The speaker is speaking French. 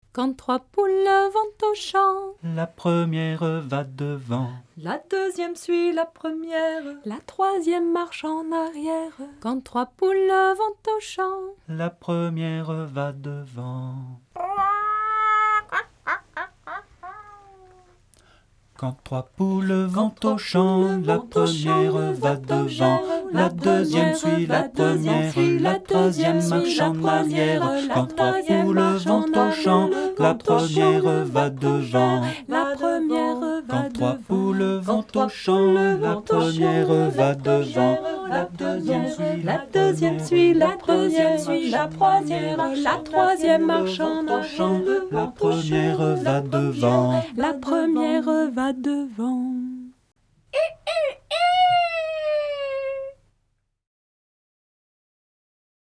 Quand trois poules vont au champ, la première va devant, la deuxième suit la première, la troisième marche en arrière. Quand trois poules vont au champ, la première va devant. Quand trois poules vont au champ, la première va devant, la deuxième suit la première, la troisième marche en arrière. Quand trois poules vont au champ, la première va devant. la première va Quand trois devant. poules vont au champ, la première va devant, la deuxième suit la première, la troisième marche en arrière. La première va devant. La première va devant.